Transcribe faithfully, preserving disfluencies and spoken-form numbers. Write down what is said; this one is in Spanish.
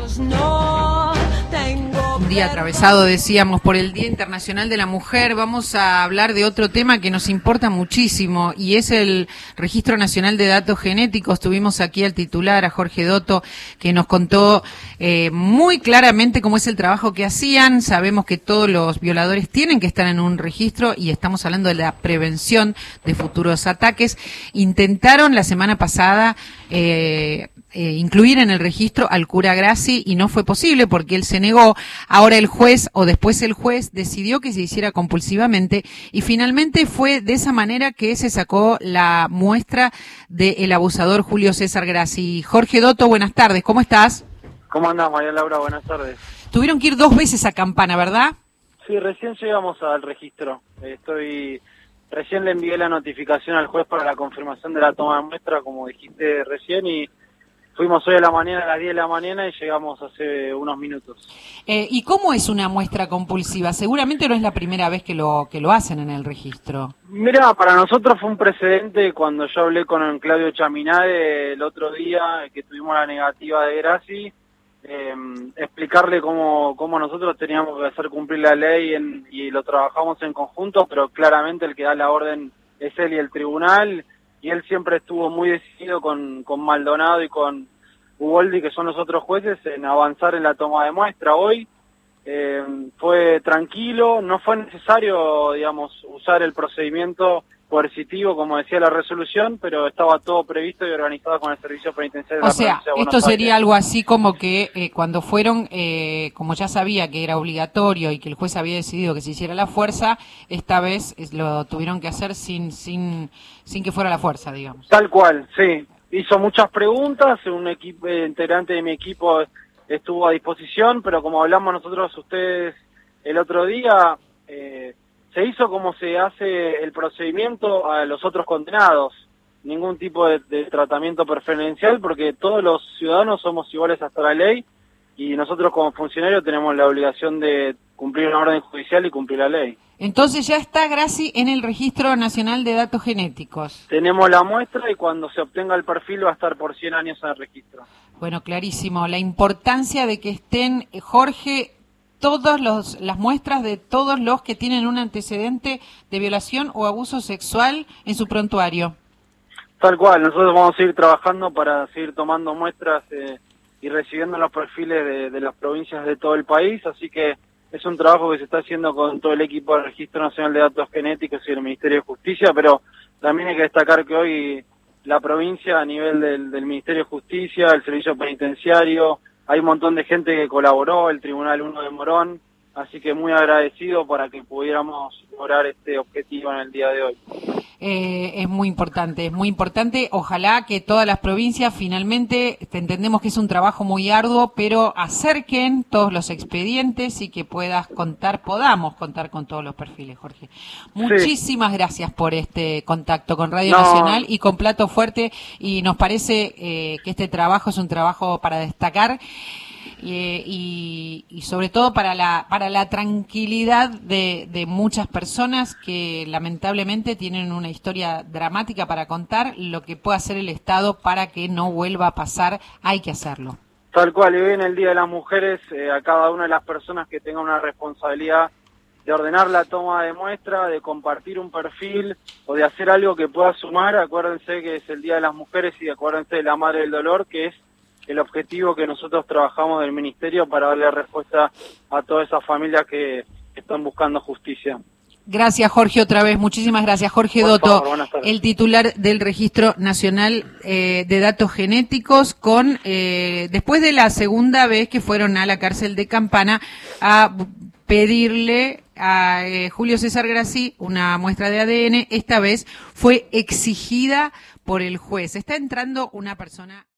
No tengo Un día atravesado, decíamos, por el Día Internacional de la Mujer. Vamos a hablar de otro tema que nos importa muchísimo y es el Registro Nacional de Datos Genéticos. Tuvimos aquí al titular, a Jorge Dotto, que nos contó eh, muy claramente cómo es el trabajo que hacían. Sabemos que todos los violadores tienen que estar en un registro y estamos hablando de la prevención de futuros ataques. Intentaron la semana pasada eh, eh, incluir en el registro al cura Grassi y no fue posible porque él se negó. Ahora el juez, o después el juez, decidió que se hiciera compulsivamente y finalmente fue de esa manera que se sacó la muestra del abusador Julio César Grassi. Jorge Dotto, buenas tardes, ¿cómo estás? ¿Cómo andás, María Laura? Buenas tardes. Tuvieron que ir dos veces a Campana, ¿verdad? Sí, recién llegamos al registro. Estoy Recién le envié la notificación al juez para la confirmación de la toma de muestra, como dijiste recién, y fuimos hoy a la mañana, a las diez de la mañana, y llegamos hace unos minutos. Eh, ¿Y cómo es una muestra compulsiva? Seguramente no es la primera vez que lo que lo hacen en el registro. Mira, para nosotros fue un precedente cuando yo hablé con Claudio Chaminade el otro día, que tuvimos la negativa de Grassi, eh, explicarle cómo, cómo nosotros teníamos que hacer cumplir la ley en, y lo trabajamos en conjunto, pero claramente el que da la orden es él y el tribunal, y él siempre estuvo muy decidido con, con Maldonado y con Uboldi, que son los otros jueces, en avanzar en la toma de muestra. Hoy eh, fue tranquilo, no fue necesario, digamos, usar el procedimiento coercitivo, como decía la resolución, pero estaba todo previsto y organizado con el Servicio Penitenciario de la O sea, Provincia de Buenos esto sería Aires. algo así como que eh, cuando fueron, eh, como ya sabía que era obligatorio y que el juez había decidido que se hiciera la fuerza, esta vez es, lo tuvieron que hacer sin sin sin que fuera la fuerza, digamos. Tal cual, sí. Hizo muchas preguntas, un equipo eh, integrante de mi equipo estuvo a disposición, pero como hablamos nosotros ustedes el otro día, eh, se hizo como se hace el procedimiento a los otros condenados, ningún tipo de, de tratamiento preferencial, porque todos los ciudadanos somos iguales hasta la ley y nosotros como funcionarios tenemos la obligación de cumplir una orden judicial y cumplir la ley. Entonces ya está Grassi en el Registro Nacional de Datos Genéticos. Tenemos la muestra y cuando se obtenga el perfil va a estar por cien años en el registro. Bueno, clarísimo. La importancia de que estén, eh, Jorge, todas los, las muestras de todos los que tienen un antecedente de violación o abuso sexual en su prontuario. Tal cual, nosotros vamos a seguir trabajando para seguir tomando muestras eh, y recibiendo los perfiles de, de las provincias de todo el país, así que es un trabajo que se está haciendo con todo el equipo del Registro Nacional de Datos Genéticos y el Ministerio de Justicia, pero también hay que destacar que hoy la provincia a nivel del, del Ministerio de Justicia, el Servicio Penitenciario, hay un montón de gente que colaboró, el Tribunal uno de Morón, así que muy agradecido para que pudiéramos lograr este objetivo en el día de hoy. Eh, es muy importante, es muy importante. Ojalá que todas las provincias finalmente, entendemos que es un trabajo muy arduo, pero acerquen todos los expedientes y que puedas contar, podamos contar con todos los perfiles, Jorge. Muchísimas sí. gracias por este contacto con Radio no. Nacional y con Plato Fuerte, y nos parece eh, que este trabajo es un trabajo para destacar. Eh, y, y sobre todo para la para la tranquilidad de, de muchas personas que lamentablemente tienen una historia dramática para contar. Lo que puede hacer el Estado para que no vuelva a pasar, hay que hacerlo. Tal cual, y hoy en el Día de las Mujeres, eh, a cada una de las personas que tenga una responsabilidad de ordenar la toma de muestra, de compartir un perfil o de hacer algo que pueda sumar, acuérdense que es el Día de las Mujeres y acuérdense de la Madre del Dolor, que es el objetivo que nosotros trabajamos del Ministerio para darle respuesta a todas esas familias que están buscando justicia. Gracias, Jorge, otra vez. Muchísimas gracias, Jorge Dotto, el titular del Registro Nacional eh, de Datos Genéticos, con eh, después de la segunda vez que fueron a la cárcel de Campana a pedirle a eh, Julio César Grassi una muestra de A D N. Esta vez fue exigida por el juez. Está entrando una persona...